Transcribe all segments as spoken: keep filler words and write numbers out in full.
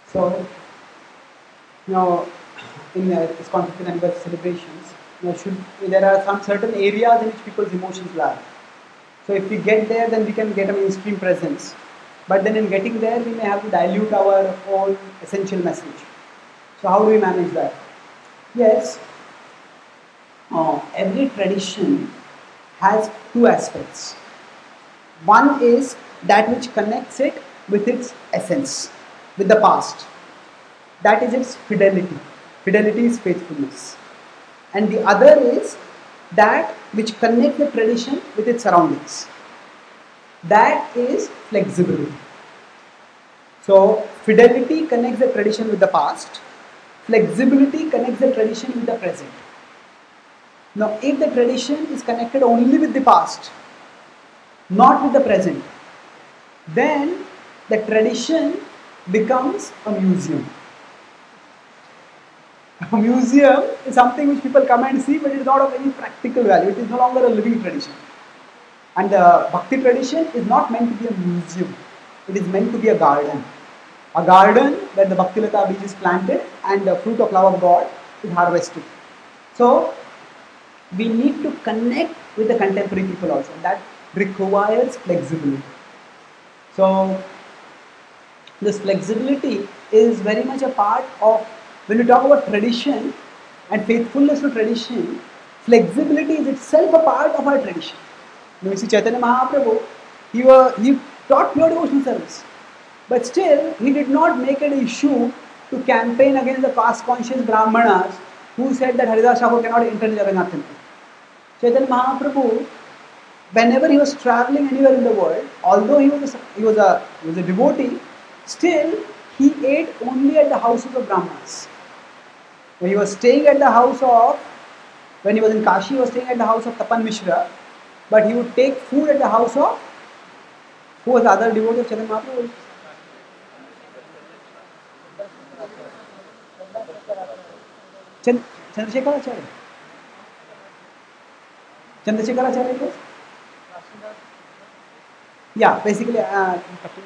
So, you know, in uh, this fiftieth anniversary celebrations, you know, should there are some certain areas in which people's emotions lie. So if we get there, then we can get a mainstream presence. But then in getting there, we may have to dilute our own essential message. So how do we manage that? Yes, uh, every tradition has two aspects. One is that which connects it with its essence, with the past. That is its fidelity. Fidelity is faithfulness. And the other is that which connects the tradition with its surroundings. That is flexibility. So, fidelity connects the tradition with the past, flexibility connects the tradition with the present. Now, if the tradition is connected only with the past, not with the present, then the tradition becomes a museum. A museum is something which people come and see, but it is not of any practical value. It is no longer a living tradition. And the Bhakti tradition is not meant to be a museum. It is meant to be a garden. A garden where the Bhaktilata beach is planted and the fruit of love of God is harvested. So, we need to connect with the contemporary people also. That requires flexibility. So, this flexibility is very much a part of, when we talk about tradition and faithfulness to tradition, flexibility is itself a part of our tradition. You see Chaitanya Mahaprabhu, he, were, he taught pure devotional service. But still, he did not make an issue to campaign against the caste conscious Brahmanas who said that Haridas Thakur cannot enter Jagannath temple. Chaitanya Mahaprabhu, whenever he was traveling anywhere in the world, although he was a, he was a, he was a devotee, still he ate only at the houses of Brahmanas. When he was staying at the house of, when he was in Kashi, he was staying at the house of Tapan Mishra, but he would take food at the house of, who was the other devotee of Chaitanya Mahaprabhu? Chand- Chandrasekhar Acharya. Chandrasekhar Acharya was? Yeah, basically. Uh,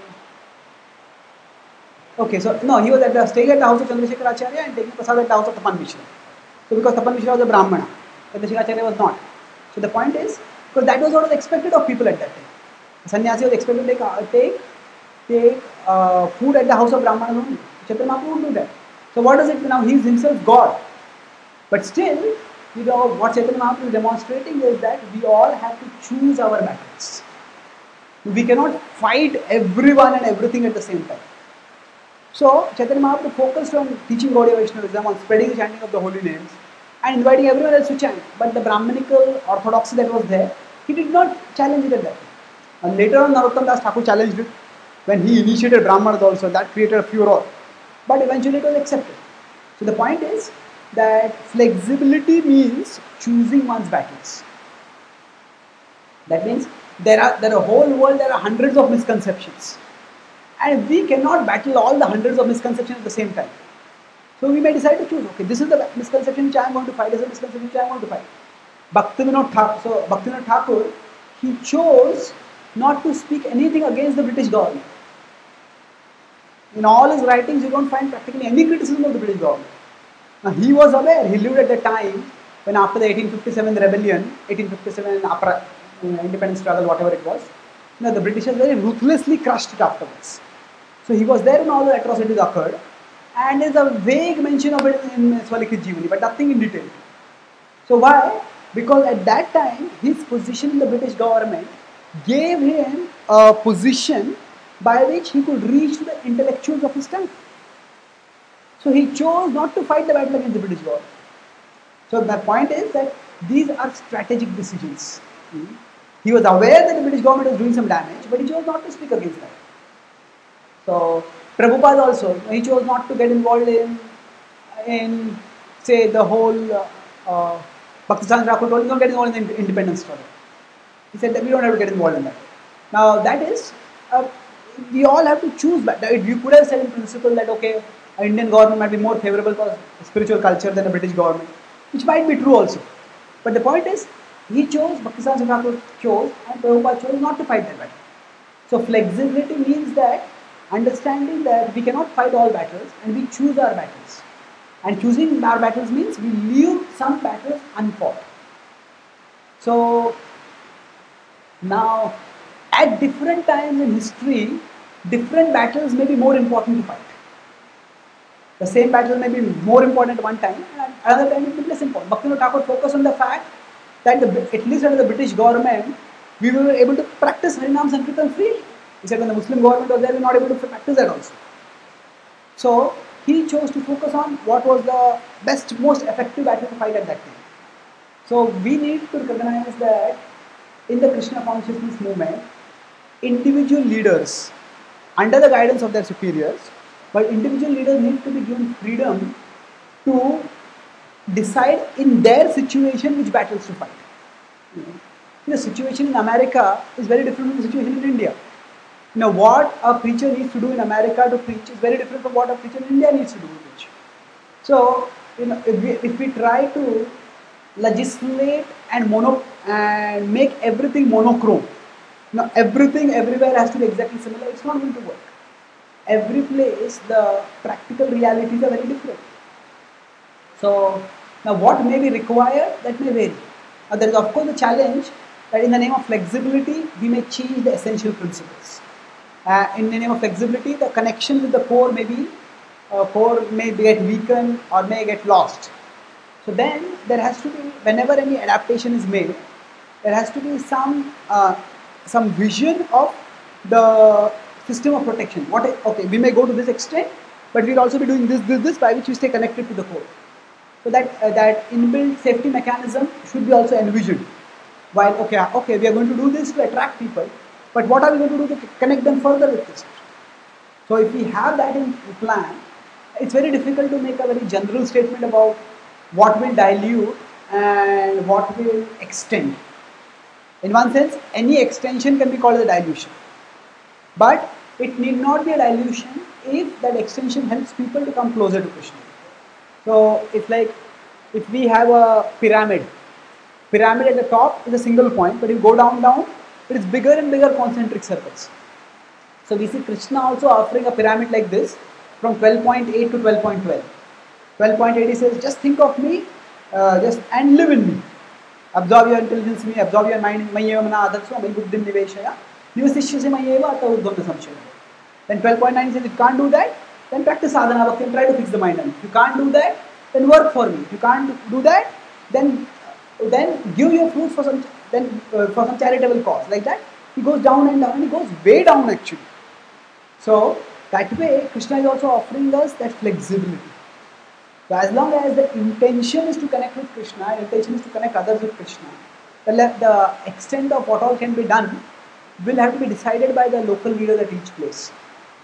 okay, so no, he was at the, staying at the house of Chandrasekhar Acharya and taking prasad at the house of Tapan Mishra. So because Tapan Mishra was a Brahmana, Chandrasekhar Acharya was not. So the point is, because that was what was expected of people at that time. A sannyasi was expected to take, uh, take, take uh, food at the house of Brahmanas only. Chaitanya Mahaprabhu would do that. So what does it now? He is himself God. But still, you know, what Chaitanya Mahaprabhu is demonstrating is that we all have to choose our battles. We cannot fight everyone and everything at the same time. So, Chaitanya Mahaprabhu focused on teaching Gaudiya Vaishnavism, on spreading the chanting of the holy names, and inviting everyone else to chant. But the Brahmanical orthodoxy that was there, he did not challenge it at that time. And later on, Narottam Das Thakur challenged it when he initiated Brahmanas also. That created a furor. But eventually it was accepted. So, the point is that flexibility means choosing one's battles. That means there are there are a whole world, there are hundreds of misconceptions. And we cannot battle all the hundreds of misconceptions at the same time. So we may decide to choose, okay, this is the misconception which I am going to fight, this is the misconception which I am going to fight. Bhaktivinoda Thakur, so Bhaktivinoda Thakur, he chose not to speak anything against the British government. In all his writings, you don't find practically any criticism of the British government. Now he was aware, he lived at the time when after the eighteen fifty-seven rebellion, eighteen fifty-seven Apra, uh, independence struggle, whatever it was, you know, the Britishers very ruthlessly crushed it afterwards. So he was there when all the atrocities occurred, and there's a vague mention of it in Swalikhit Jeevani, but nothing in detail. So why? Because at that time, his position in the British government gave him a position by which he could reach to the intellectuals of his time. So he chose not to fight the battle against the British government. So the point is that these are strategic decisions. He was aware that the British government was doing some damage, but he chose not to speak against that. So Prabhupada also, he chose not to get involved in, in say, the whole uh, uh, Bhaktisiddhanta Thakur told, don't get involved in the independence struggle. He said that we don't have to get involved in that. Now that is, uh, we all have to choose. But you could have said in principle that okay, an Indian government might be more favorable for spiritual culture than a British government, which might be true also. But the point is, he chose, Bhaktisiddhanta Thakur chose, and Prabhupada chose not to fight that battle. So flexibility means that understanding that we cannot fight all battles and we choose our battles. And choosing our battles means we leave some battles unfought. So now, at different times in history, different battles may be more important to fight. The same battle may be more important at one time, and another time it may be less important. Bhaktivinoda Thakur focused on the fact that the, at least under the British government, we were able to practice Harinam Sankirtan freely. He said when the Muslim government was there, we were not able to practice that also. So he chose to focus on what was the best, most effective battle to fight at that time. So we need to recognize that in the Krishna consciousness movement, individual leaders, under the guidance of their superiors, but individual leaders need to be given freedom to decide in their situation which battles to fight. You know, the situation in America is very different from the situation in India. You know, what a preacher needs to do in America to preach is very different from what a preacher in India needs to do to preach. So, you know, if we, if we try to legislate and mono and make everything monochrome, now everything everywhere has to be exactly similar, it's not going to work. Every place, the practical realities are very different. So, now what may be required, that may vary. Now there is of course the challenge that in the name of flexibility, we may change the essential principles. Uh, in the name of flexibility, the connection with the core may be, uh, core may get weakened or may get lost. So then there has to be, whenever any adaptation is made, there has to be some uh, some vision of the system of protection. What? Okay, we may go to this extent, but we'll also be doing this, this, this, by which we stay connected to the core. So that uh, that inbuilt safety mechanism should be also envisioned. While okay, okay, we are going to do this to attract people, but what are we going to do to connect them further with this? So if we have that in plan, it's very difficult to make a very general statement about what will dilute and what will extend. In one sense, any extension can be called as a dilution. But it need not be a dilution if that extension helps people to come closer to Krishna. So it's like if we have a pyramid. Pyramid at the top is a single point, but if you go down, down, it is bigger and bigger concentric circles. So we see Krishna also offering a pyramid like this from twelve point eight to twelve point one two. twelve point eight he says, just think of me, uh, just and live in me. Absorb your intelligence in me, absorb your mind in me, buddhim niveshaya, nivasishyase mayeva ata urdhvam samshaya. Then twelve point nine he says, if you can't do that, then practice sadhana bhakti and try to fix the mind. If you can't do that, then work for me. If you can't do that, then then give your fruits for some then uh, for some charitable cause. Like that, he goes down and down, and he goes way down actually. So that way, Krishna is also offering us that flexibility. So as long as the intention is to connect with Krishna, intention is to connect others with Krishna, the, the extent of what all can be done will have to be decided by the local leaders at each place.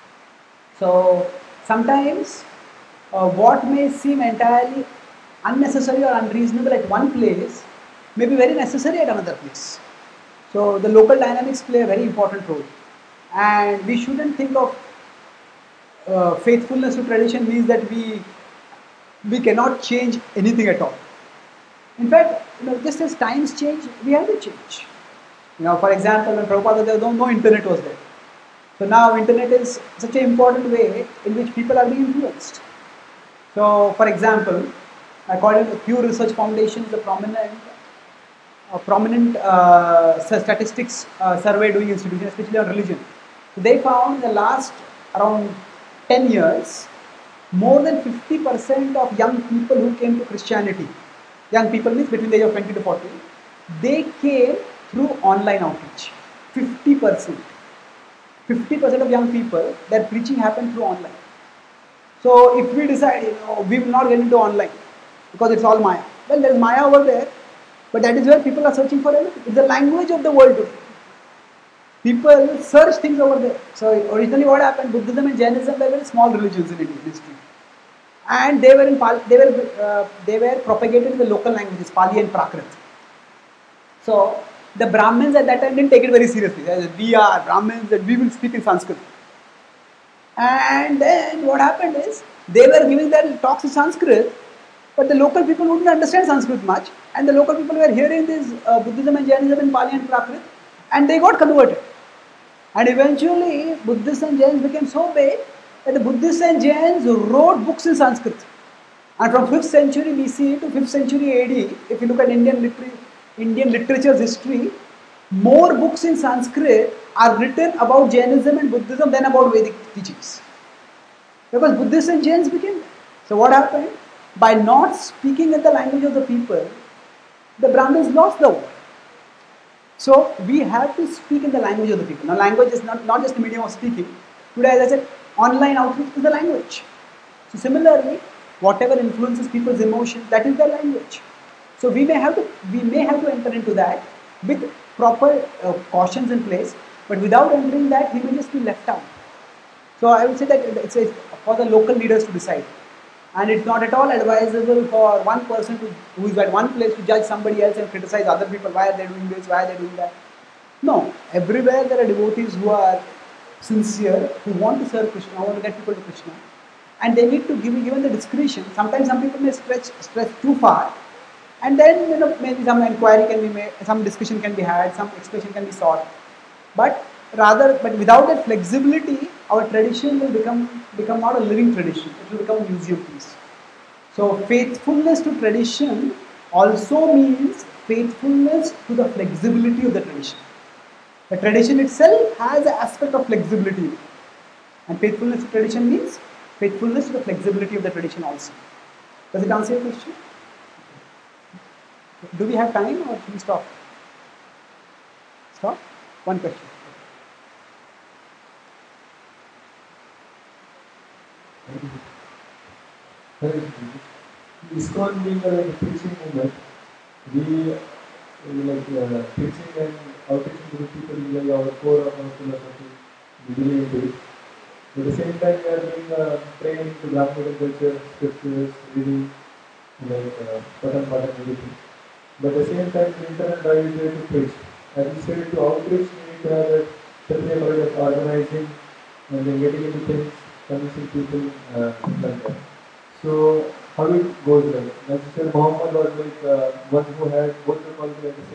So sometimes uh, what may seem entirely unnecessary or unreasonable at one place may be very necessary at another place. So the local dynamics play a very important role. And we shouldn't think of uh, faithfulness to tradition means that we we cannot change anything at all. In fact, you know, just as times change, we have to change. You know, for example, when Prabhupada was there, no, no internet was there. So now internet is such an important way in which people are being influenced. So, for example, according to Pew Research Foundation, is a prominent, a prominent uh, statistics uh, survey doing institution, especially on religion. So they found in the last around ten years, more than fifty percent of young people who came to Christianity, young people means between the age of twenty to forty, they came through online outreach. fifty percent. fifty percent of young people, their preaching happened through online. So if we decide, you know, we will not get into online because it's all Maya. Well, there is Maya over there, but that is where people are searching for everything. It's the language of the world today. People search things over there. So originally what happened, Buddhism and Jainism were very small religions in Indian history. And they were in they were uh, they were propagated in the local languages, Pali and Prakrit. So the Brahmins at that time didn't take it very seriously. We are Brahmins and we will speak in Sanskrit. And then what happened is, they were giving their talks in Sanskrit, but the local people wouldn't understand Sanskrit much, and the local people were hearing this uh, Buddhism and Jainism in Pali and Prakrit, and they got converted. And eventually, Buddhists and Jains became so big that the Buddhists and Jains wrote books in Sanskrit. And from fifth century B C E to fifth century A D, if you look at Indian, liter- Indian literature's history, more books in Sanskrit are written about Jainism and Buddhism than about Vedic teachings. Because Buddhists and Jains became. So what happened? By not speaking in the language of the people, the Brahmins lost the war. So we have to speak in the language of the people. Now language is not, not just the medium of speaking. Today, as I said, online outreach is the language. So similarly, whatever influences people's emotions, that is their language. So we may have to we may have to enter into that with proper uh, cautions in place, but without entering that, he may just be left out. So I would say that it's a, for the local leaders to decide. And it's not at all advisable for one person to, who is at one place to judge somebody else and criticize other people. Why are they doing this? Why are they doing that? No. Everywhere there are devotees who are sincere, who want to serve Krishna, who want to get people to Krishna. And they need to give given the discretion. Sometimes some people may stretch stretch too far. And then you know maybe some inquiry can be made, some discussion can be had, some explanation can be sought. But rather, but without that flexibility, our tradition will become become not a living tradition. It will become a museum piece. So faithfulness to tradition also means faithfulness to the flexibility of the tradition. The tradition itself has an aspect of flexibility, and faithfulness to tradition means faithfulness to the flexibility of the tradition also. Does it answer your question? Do we have time or should we stop? Stop? One question. ISKCON being a like, preaching movement, we uh, like uh, preaching and outreaching to the people is like our core of our philosophy. We believe in it. At the same time, we are doing uh, training to Brahminic culture, scriptures, reading, like uh, Patan Patan, everything. But at the same time, the internal drive is there to preach. As we said, to outreach, we need to have that certain level of organizing and then getting into things, convincing people, uh, things like that. So, how it goes like? As you said, Muhammad was like uh, one who had both the qualities at the same